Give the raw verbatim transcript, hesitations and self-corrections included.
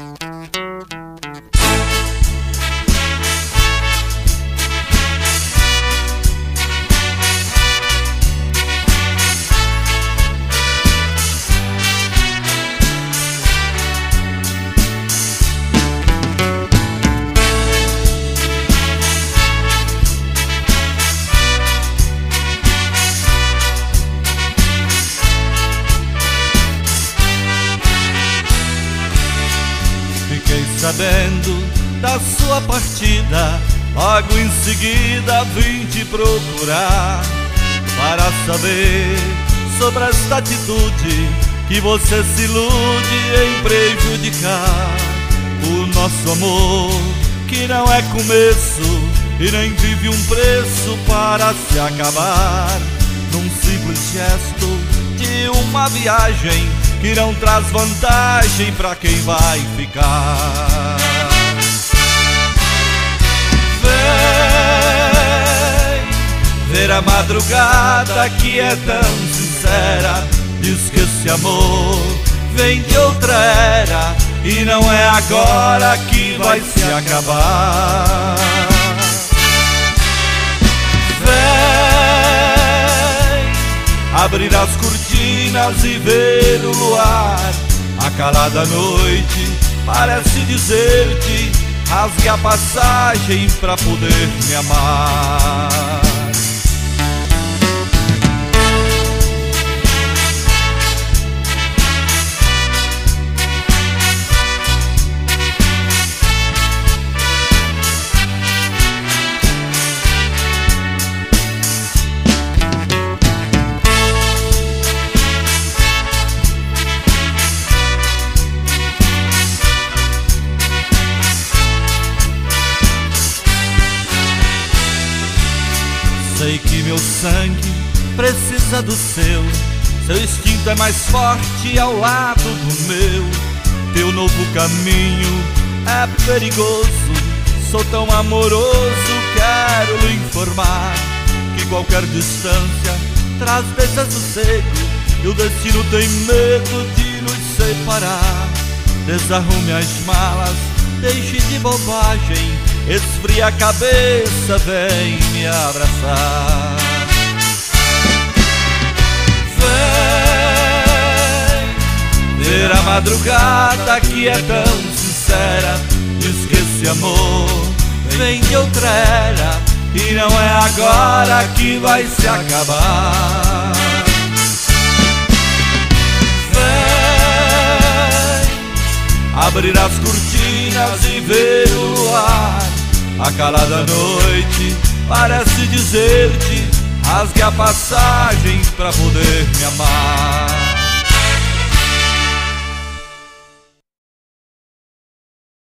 Sabendo da sua partida, logo em seguida vim te procurar para saber sobre esta atitude que você se ilude em prejudicar o nosso amor, que não é começo e nem vive um preço para se acabar num simples gesto de uma viagem que não traz vantagem pra quem vai ficar. Vem ver a madrugada que é tão sincera, diz que esse amor vem de outra era e não é agora que vai se acabar. Vem abrir as cortinas e ver o luar. A calada noite parece dizer-te: rasgue a passagem pra poder me amar. Sei que meu sangue precisa do seu, seu instinto é mais forte ao lado do meu. Teu novo caminho é perigoso, sou tão amoroso, quero lhe informar que qualquer distância traz desassossego e o destino tem medo de nos separar. Desarrume as malas, deixe de bobagem, esfria a cabeça, vem me abraçar. Vem ver a madrugada que é tão sincera, diz que esse amor vem de outra era e não é agora que vai se acabar. Vem abrir as cortinas e ver o luar. A calada noite parece dizer-te: rasgue a passagem pra poder me amar.